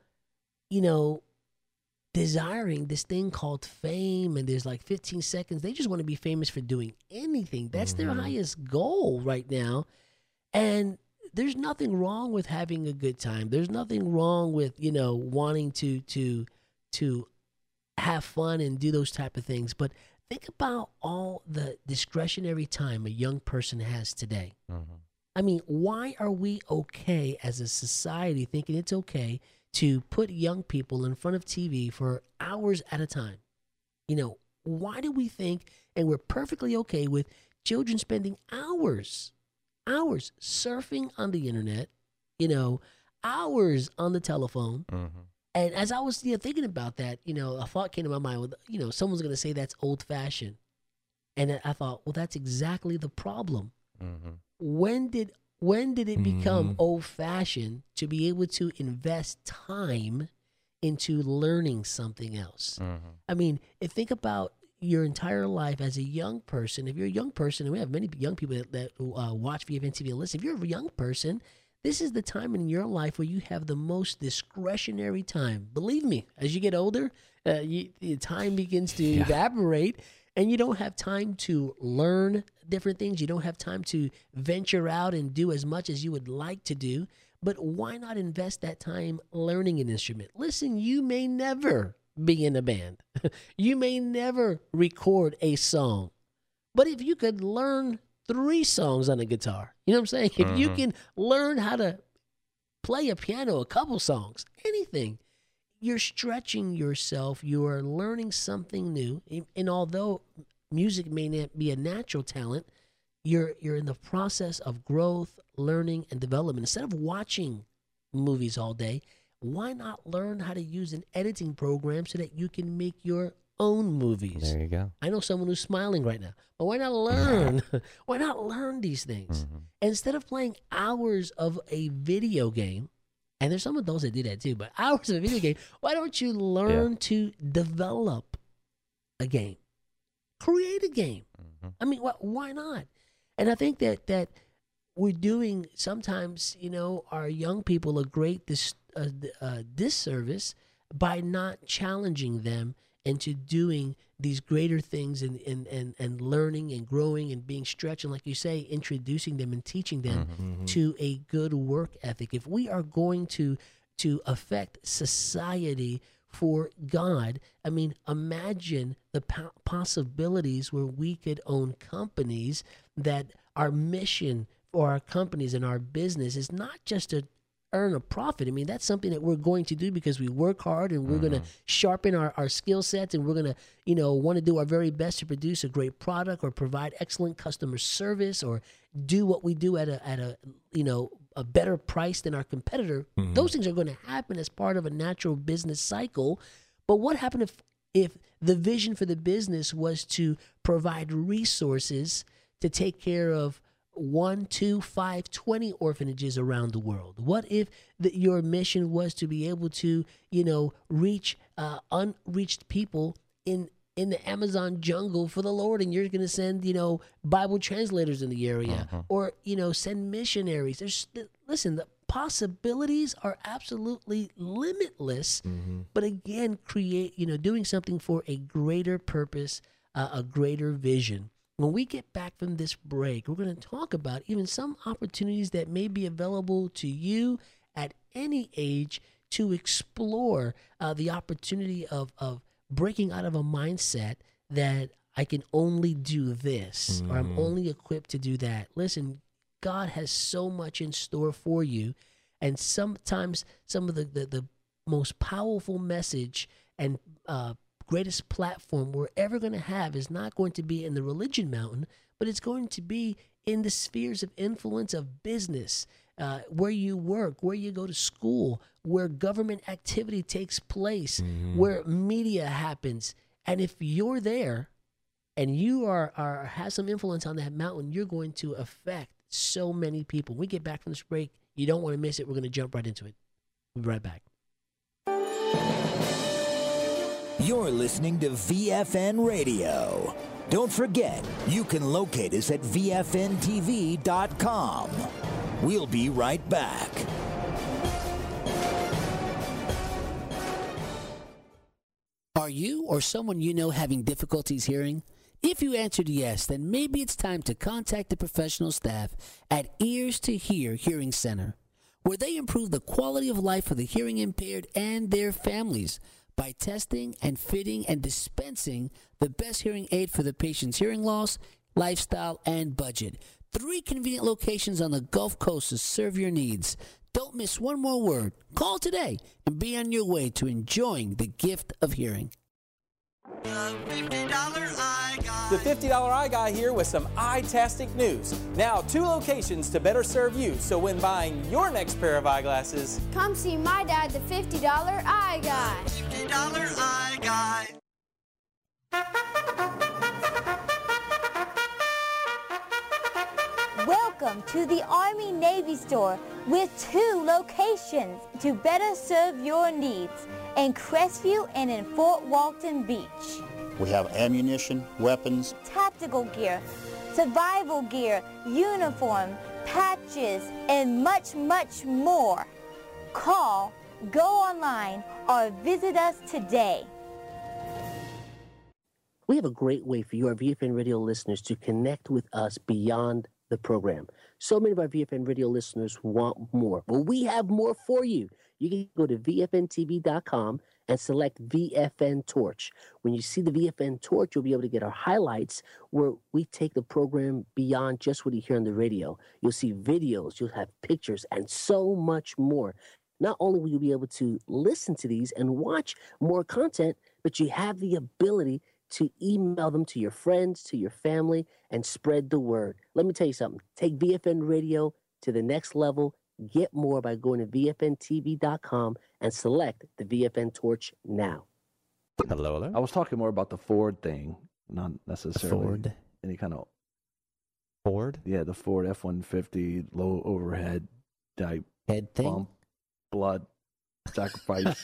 Speaker 2: desiring this thing called fame, and there's like 15 seconds. They just want to be famous for doing anything. That's their highest goal right now. And there's nothing wrong with having a good time. There's nothing wrong with, wanting to have fun and do those type of things. But think about all the discretionary time a young person has today. I mean, why are we okay as a society thinking it's okay to put young people in front of TV for hours at a time? Why do we think, and we're perfectly okay with children spending hours surfing on the internet, hours on the telephone. And as I was thinking about that, a thought came to my mind with, someone's going to say that's old fashioned. And I thought, well, that's exactly the problem. When did it become old fashioned to be able to invest time into learning something else? I mean, think about your entire life as a young person. If you're a young person, and we have many young people that watch VFN TV and listen, if you're a young person, this is the time in your life where you have the most discretionary time. Believe me, as you get older, time begins to evaporate, and you don't have time to learn different things. You don't have time to venture out and do as much as you would like to do. But why not invest that time learning an instrument? Listen, you may never be in a band. You may never record a song. But if you could learn 3 songs on a guitar, you know what I'm saying? If you can learn how to play a piano, a couple songs, anything,
Speaker 4: you're stretching yourself. You are learning something new. And although music may not be a natural talent, you're in the process of growth, learning, and development. Instead of watching movies all day, why not learn how to use an editing program so that you can make your own movies?
Speaker 19: There you go.
Speaker 4: I know someone who's smiling right now, but why not learn? Why not learn these things? Instead of playing hours of a video game, and there's some adults that do that too, but hours of a video game, why don't you learn to develop a game? Create a game. I mean, why not? And I think that we're doing sometimes, our young people a great disservice by not challenging them into doing these greater things and learning and growing and being stretched, and like you say, introducing them and teaching them to a good work ethic. If we are going to affect society for God, I mean, imagine the possibilities where we could own companies that our mission for our companies and our business is not just to earn a profit. I mean, that's something that we're going to do because we work hard and we're going to sharpen our skill sets, and we're going to, want to do our very best to produce a great product or provide excellent customer service or do what we do at a better price than our competitor. Those things are going to happen as part of a natural business cycle. But what happened if the vision for the business was to provide resources to take care of 1, 2, 5, 20 orphanages around the world? What if your mission was to be able to, reach unreached people in the Amazon jungle for the Lord, and you're going to send, Bible translators in the area, or, send missionaries. Listen, the possibilities are absolutely limitless, but again, doing something for a greater purpose, a greater vision. When we get back from this break, we're going to talk about even some opportunities that may be available to you at any age to explore the opportunity of breaking out of a mindset that I can only do this or I'm only equipped to do that. Listen, God has so much in store for you, and sometimes some of the most powerful message and greatest platform we're ever going to have is not going to be in the religion mountain, but it's going to be in the spheres of influence of business, where you work, where you go to school, where government activity takes place, where media happens. And if you're there and you have some influence on that mountain, you're going to affect so many people. When we get back from this break, you don't want to miss it. We're going to jump right into it. We'll be right back.
Speaker 3: You're listening to VFN Radio. Don't forget, you can locate us at VFNTV.com. We'll be right back.
Speaker 6: Are you or someone you know having difficulties hearing? If you answered yes, then maybe it's time to contact the professional staff at Ears to Hear Hearing Center, where they improve the quality of life for the hearing impaired and their families by testing and fitting and dispensing the best hearing aid for the patient's hearing loss, lifestyle, and budget. 3 convenient locations on the Gulf Coast to serve your needs. Don't miss one more word. Call today and be on your way to enjoying the gift of hearing.
Speaker 9: The $50 Eye Guy.
Speaker 7: The $50 Eye Guy here with some eye-tastic news. Now 2 locations to better serve you, so when buying your next pair of eyeglasses,
Speaker 8: come see my dad, the $50 Eye Guy.
Speaker 9: $50 Eye Guy.
Speaker 10: Welcome to the Army-Navy store with 2 locations to better serve your needs in Crestview and in Fort Walton Beach.
Speaker 11: We have ammunition, weapons,
Speaker 10: tactical gear, survival gear, uniform, patches, and much, much more. Call, go online, or visit us today.
Speaker 4: We have a great way for you, our VFN Radio listeners, to connect with us beyond the program. So many of our VFN Radio listeners want more. Well, we have more for you. You can go to VFNTV.com and select VFN Torch. When you see the VFN Torch, you'll be able to get our highlights where we take the program beyond just what you hear on the radio. You'll see videos, you'll have pictures, and so much more. not only will you be able to listen to these and watch more content, but you have the ability to email them to your friends, to your family, and spread the word. Let me tell you something. Take VFN Radio to the next level. Get more by going to VFNTV.com and select the VFN torch now.
Speaker 19: Hello.
Speaker 15: I was talking more about the Ford thing, not necessarily
Speaker 19: Ford?
Speaker 15: any kind of
Speaker 19: Ford.
Speaker 15: Yeah, the Ford F-150 low overhead type
Speaker 6: head thing,
Speaker 15: bump, blood sacrifice.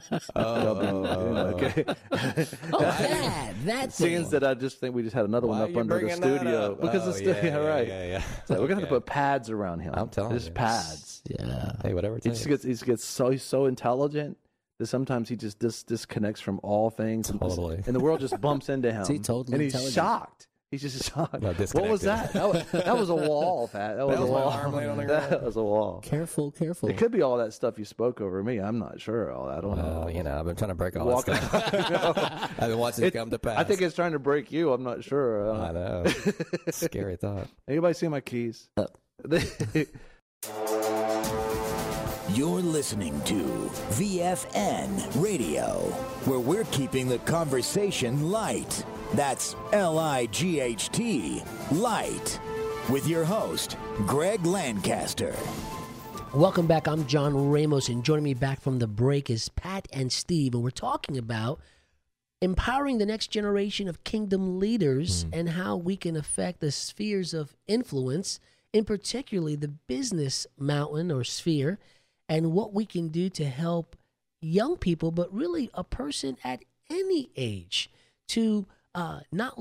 Speaker 6: Okay. That
Speaker 15: scenes that I just think we just had another one up under the studio because the studio, right?
Speaker 19: Yeah.
Speaker 15: So we're gonna have to put pads around him.
Speaker 19: I'm telling
Speaker 15: just
Speaker 19: you.
Speaker 15: pads.
Speaker 6: Yeah.
Speaker 19: Hey, whatever.
Speaker 15: He gets so intelligent that sometimes he just disconnects from all things.
Speaker 19: Totally.
Speaker 15: And the world just bumps into him.
Speaker 6: See, totally
Speaker 15: and he's
Speaker 6: intelligent.
Speaker 15: shocked. He's just shocked.
Speaker 19: No,
Speaker 15: what was that? That was a wall, Pat. That was a
Speaker 19: my
Speaker 15: wall.
Speaker 19: arm laying on the ground.
Speaker 15: That was a wall.
Speaker 6: Careful.
Speaker 15: It could be all that stuff you spoke over me. I'm not sure. I don't know.
Speaker 19: I've been trying to break all that stuff. I've been watching it come to pass.
Speaker 15: I think it's trying to break you. I'm not sure.
Speaker 19: I know. Scary thought.
Speaker 15: Anybody see my keys?
Speaker 3: You're listening to VFN Radio, where we're keeping the conversation light. That's L-I-G-H-T, light. With your host, Greg Lancaster.
Speaker 4: Welcome back. I'm John Ramos, and joining me back from the break is Pat and Steve, and we're talking about empowering the next generation of kingdom leaders and how we can affect the spheres of influence, in particularly the business mountain or sphere, and what we can do to help young people, but really a person at any age, to not,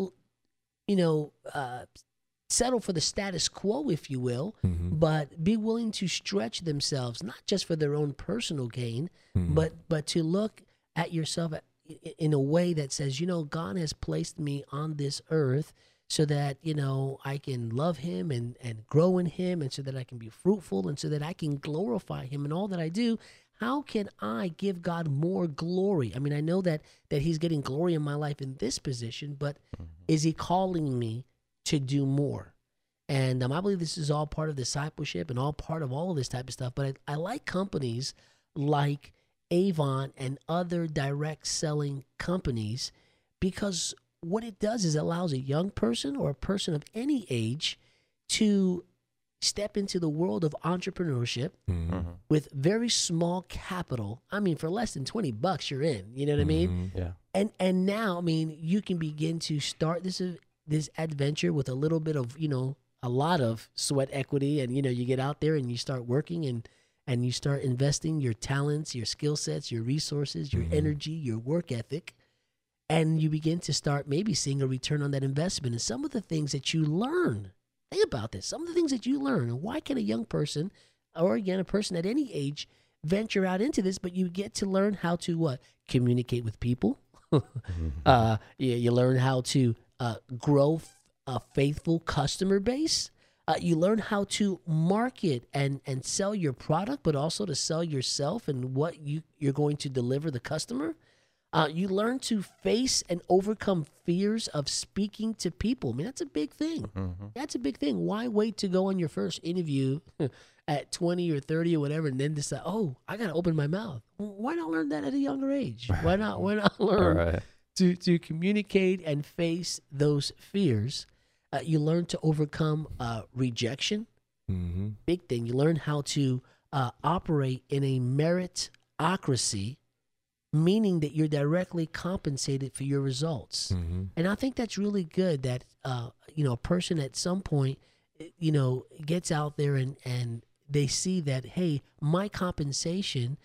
Speaker 4: settle for the status quo, if you will, but be willing to stretch themselves, not just for their own personal gain, but to look at yourself in a way that says, God has placed me on this earth so that, I can love him and grow in him, and so that I can be fruitful, and so that I can glorify him in all that I do. How can I give God more glory? I mean, I know that he's getting glory in my life in this position, but is he calling me to do more? And I believe this is all part of discipleship and all part of all of this type of stuff. But I like companies like Avon and other direct selling companies, because what it does is it allows a young person or a person of any age to step into the world of entrepreneurship with very small capital. I mean, for less than $20, you're in. You know what I mean?
Speaker 19: Yeah.
Speaker 4: And now, I mean, you can begin to start this adventure with a little bit of, a lot of sweat equity, and you get out there and you start working and you start investing your talents, your skill sets, your resources, your energy, your work ethic. And you begin to start maybe seeing a return on that investment. And some of the things that you learn, think about this, some of the things that you learn, and why can a young person, or again, a person at any age, venture out into this? But you get to learn how to communicate with people. You learn how to grow a faithful customer base. You learn how to market and sell your product, but also to sell yourself and what you're going to deliver the customer. You learn to face and overcome fears of speaking to people. I mean, that's a big thing. That's a big thing. Why wait to go on your first interview at 20 or 30 or whatever, and then decide, I got to open my mouth? Why not learn that at a younger age? Why not learn to communicate and face those fears? You learn to overcome rejection. Big thing. You learn how to operate in a meritocracy, meaning that you're directly compensated for your results. And I think that's really good that, a person at some point, gets out there and they see that, hey, my compensation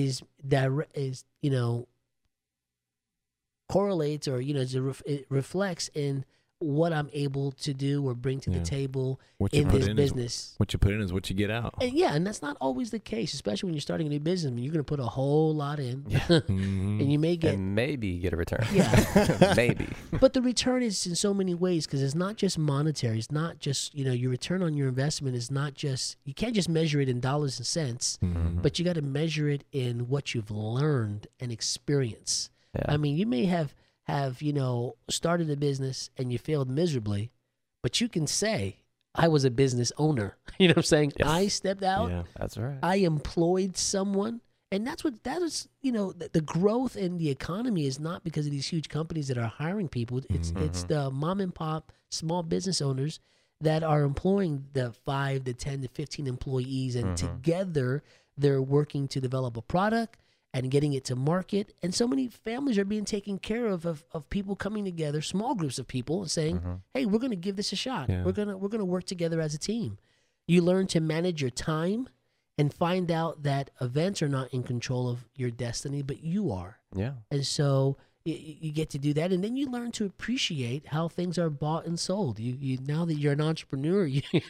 Speaker 4: correlates or, it reflects in what I'm able to do or bring to the table in this business.
Speaker 16: What you put in is what you get out.
Speaker 4: And that's not always the case, especially when you're starting a new business. I mean, you're going to put a whole lot in, and you may get
Speaker 19: maybe get a return.
Speaker 4: Yeah,
Speaker 19: maybe.
Speaker 4: But the return is in so many ways, because it's not just monetary. It's not just your return on your investment is not just, you can't just measure it in dollars and cents, but you got to measure it in what you've learned and experienced.
Speaker 19: Yeah.
Speaker 4: I mean, you may have started a business and you failed miserably, but you can say,
Speaker 2: I was a business owner. You know what I'm saying?
Speaker 19: Yes.
Speaker 2: I stepped out.
Speaker 19: Yeah, that's right.
Speaker 2: I employed someone. And that is, the growth in the economy is not because of these huge companies that are hiring people. It's the mom and pop small business owners that are employing the 5 to 10 to 15 employees. And together they're working to develop a product and getting it to market. And so many families are being taken care of people coming together, small groups of people, and saying, hey, we're going to give this a shot.
Speaker 16: Yeah.
Speaker 2: We're going to work together as a team. You learn to manage your time and find out that events are not in control of your destiny, but you are.
Speaker 19: Yeah.
Speaker 2: And so you get to do that, and then you learn to appreciate how things are bought and sold. You now that you're an entrepreneur,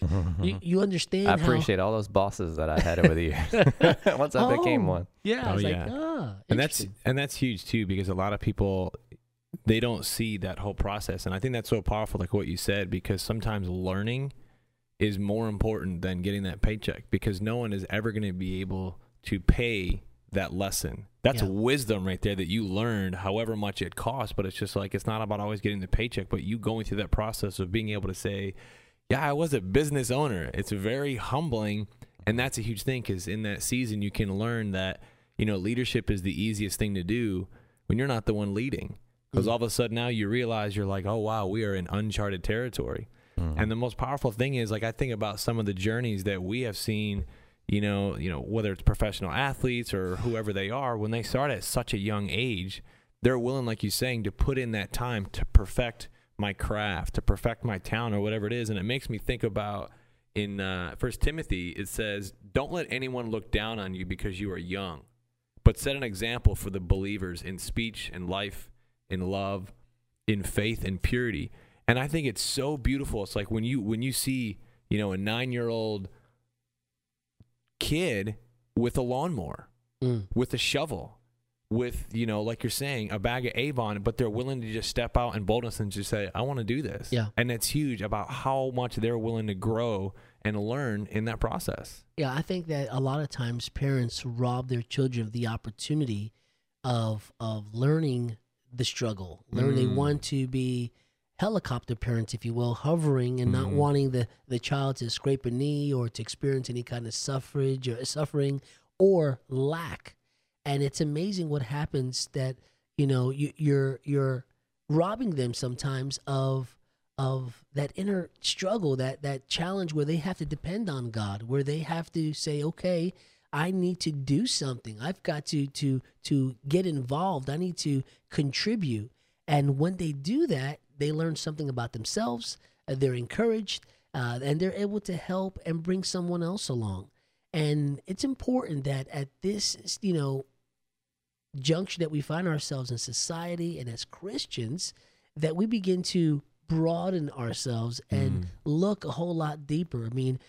Speaker 2: you understand.
Speaker 19: I appreciate all those bosses that I had over the years. Once I became one.
Speaker 2: Yeah.
Speaker 16: And that's huge too, because a lot of people, they don't see that whole process, and I think that's so powerful, like what you said, because sometimes learning is more important than getting that paycheck, because no one is ever going to be able to pay that lesson. That's wisdom right there that you learned, however much it costs. But it's just like, it's not about always getting the paycheck, but you going through that process of being able to say, yeah, I was a business owner. It's very humbling. And that's a huge thing, because in that season, you can learn that, leadership is the easiest thing to do when you're not the one leading. Because all of a sudden now you realize you're like, oh, wow, we are in uncharted territory. And the most powerful thing is, like, I think about some of the journeys that we have seen, whether it's professional athletes or whoever they are, when they start at such a young age, they're willing, like you're saying, to put in that time to perfect my craft, to perfect my talent, or whatever it is. And it makes me think about in 1 Timothy, it says, don't let anyone look down on you because you are young, but set an example for the believers in speech and life, in love, in faith and purity. And I think it's so beautiful. It's like when you see, a 9-year-old kid with a lawnmower, with a shovel, with, like you're saying, a bag of Avon, but they're willing to just step out in boldness and just say, I want to do this.
Speaker 2: Yeah.
Speaker 16: And it's huge about how much they're willing to grow and learn in that process.
Speaker 2: Yeah, I think that a lot of times parents rob their children of the opportunity of learning the struggle. They want to be helicopter parents, if you will, hovering and not wanting the child to scrape a knee or to experience any kind of suffering or lack. And it's amazing what happens that, you're robbing them sometimes of that inner struggle, that challenge where they have to depend on God, where they have to say, okay, I need to do something. I've got to get involved. I need to contribute. And when they do that, they learn something about themselves. They're encouraged, and they're able to help and bring someone else along. And it's important that at this, juncture that we find ourselves in society and as Christians, that we begin to broaden ourselves and look a whole lot deeper. I mean,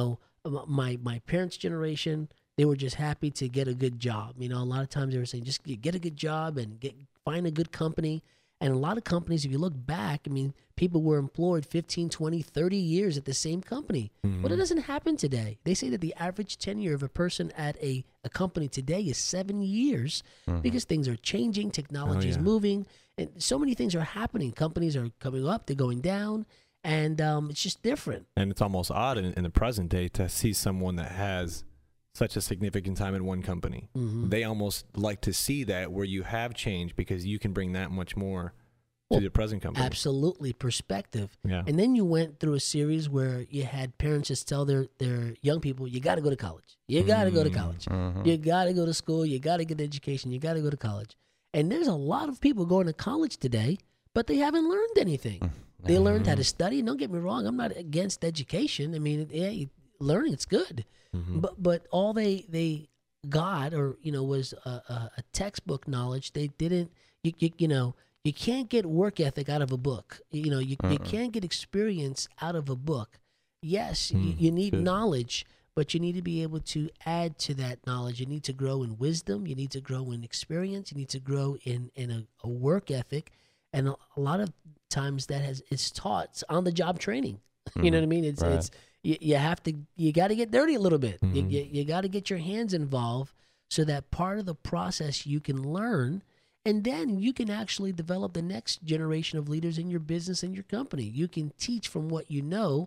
Speaker 2: my parents' generation, they were just happy to get a good job. A lot of times they were saying, just get a good job and find a good company. And a lot of companies, if you look back, people were employed 15, 20, 30 years at the same company. Well, it doesn't happen today. They say that the average tenure of a person at a company today is 7 years because things are changing, technology is moving, and so many things are happening. Companies are coming up, they're going down, and it's just different.
Speaker 16: And it's almost odd in the present day to see someone that has such a significant time in one company. They almost like to see that where you have change, because you can bring that much more to the present company.
Speaker 2: Absolutely, perspective.
Speaker 16: Yeah.
Speaker 2: And then you went through a series where you had parents just tell their young people, you got to go to college. You got to go to college. You got to go to school. You got to get an education. You got to go to college. And there's a lot of people going to college today, but they haven't learned anything. They learned how to study. Don't get me wrong. I'm not against education. Learning, it's good. But all they got, or was a textbook knowledge. They didn't. You can't get work ethic out of a book. You can't get experience out of a book. Yes, you need knowledge, but you need to be able to add to that knowledge. You need to grow in wisdom. You need to grow in experience. You need to grow in a work ethic, and a lot of times it's taught on the job training. You know what I mean? It's you got to get dirty a little bit. You got to get your hands involved so that part of the process you can learn, and then you can actually develop the next generation of leaders in your business and your company. You can teach from what you know,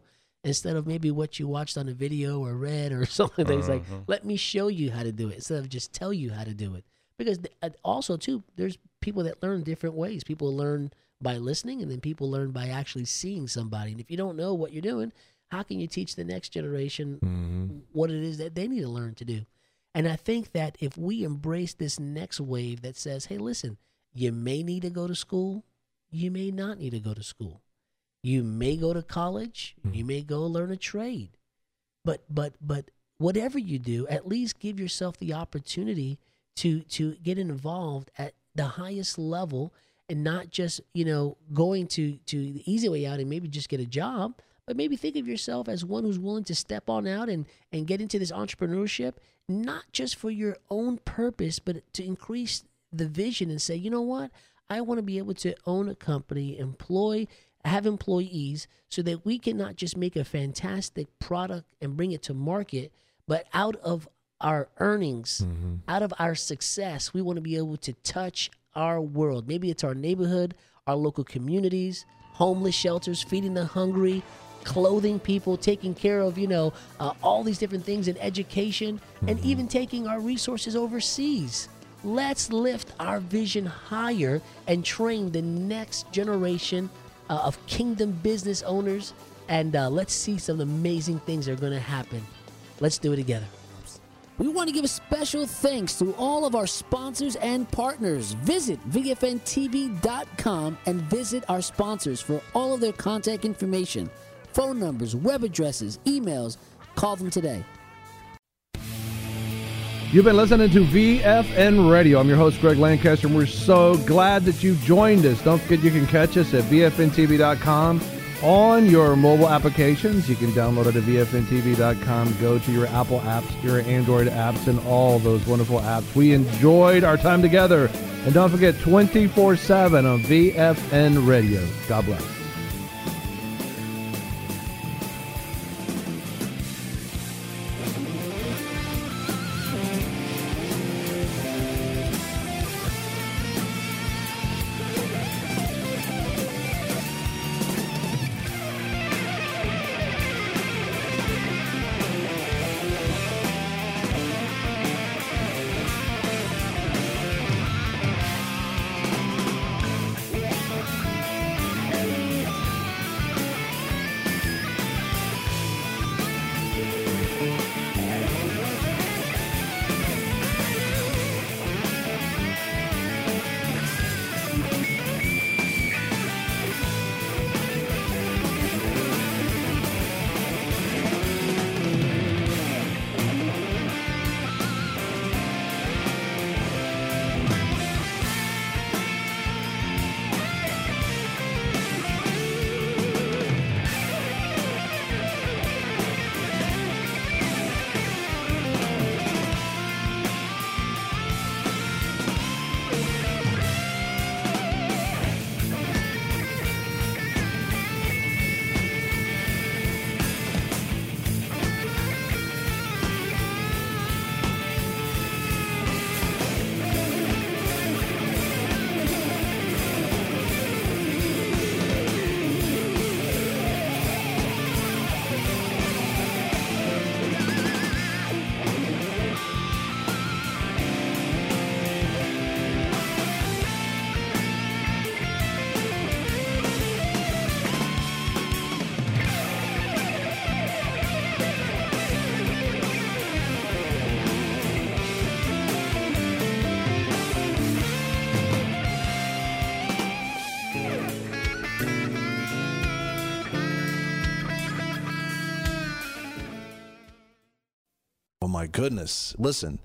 Speaker 2: instead of maybe what you watched on a video or read or something. It's like, let me show you how to do it instead of just tell you how to do it. Because also, too, there's people that learn different ways. People learn by listening, and then people learn by actually seeing somebody. And if you don't know what you're doing, how can you teach the next generation what it is that they need to learn to do? And I think that if we embrace this next wave that says, hey, listen, you may need to go to school, you may not need to go to school. You may go to college, you may go learn a trade. But whatever you do, at least give yourself the opportunity to get involved at the highest level, and not just, going to the easy way out and maybe just get a job, but maybe think of yourself as one who's willing to step on out and get into this entrepreneurship, not just for your own purpose, but to increase the vision and say, you know what, I want to be able to own a company, have employees, so that we can not just make a fantastic product and bring it to market, but out of our earnings, out of our success, we want to be able to touch our world. Maybe it's our neighborhood, our local communities, homeless shelters, feeding the hungry, clothing people, taking care of, all these different things in education, and even taking our resources overseas. Let's lift our vision higher and train the next generation of kingdom business owners, and let's see some amazing things that are going to happen. Let's do it together.
Speaker 6: We want to give a special thanks to all of our sponsors and partners. Visit VFNTV.com and visit our sponsors for all of their contact information, phone numbers, web addresses, emails. Call them today.
Speaker 20: You've been listening to VFN Radio. I'm your host, Greg Lancaster, and we're so glad that you joined us. Don't forget you can catch us at VFNTV.com on your mobile applications. You can download it at VFNTV.com. Go to your Apple apps, your Android apps, and all those wonderful apps. We enjoyed our time together. And don't forget, 24/7 on VFN Radio. God bless.
Speaker 15: My goodness, listen,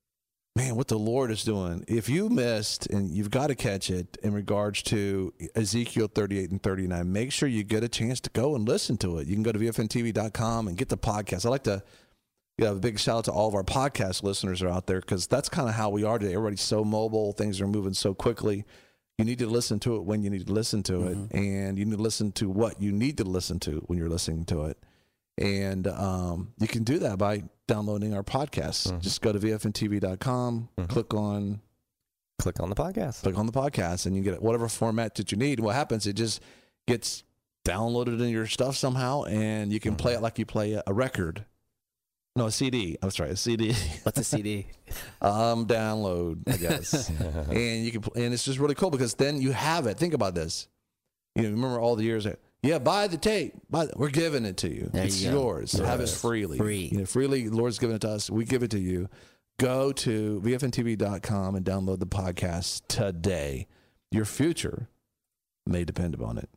Speaker 15: man, what the Lord is doing. If you missed, and you've got to catch it in regards to Ezekiel 38 and 39, make sure you get a chance to go and listen to it. You can go to VFNTV.com and get the podcast. I like to give a big shout out to all of our podcast listeners that are out there, because that's kind of how we are today. Everybody's so mobile. Things are moving so quickly. You need to listen to it when you need to listen to it, and you need to listen to what you need to listen to when you're listening to it. And you can do that by downloading our podcast. Just go to VFNTV.com, click on
Speaker 19: the podcast.
Speaker 15: Click on the podcast, and you get whatever format that you need. What happens, it just gets download it in your stuff somehow, and you can play it like you play a record. No, a CD. I'm sorry, a CD.
Speaker 6: What's a CD?
Speaker 15: Download, I guess. And you can, and it's just really cool because then you have it. Think about this. You know, remember all the years that, yeah, buy the tape. We're giving it to you. It's yours. So have it freely.
Speaker 6: Free.
Speaker 15: You know, freely. The Lord's given it to us. We give it to you. Go to VFNTV.com and download the podcast today. Your future may depend upon it.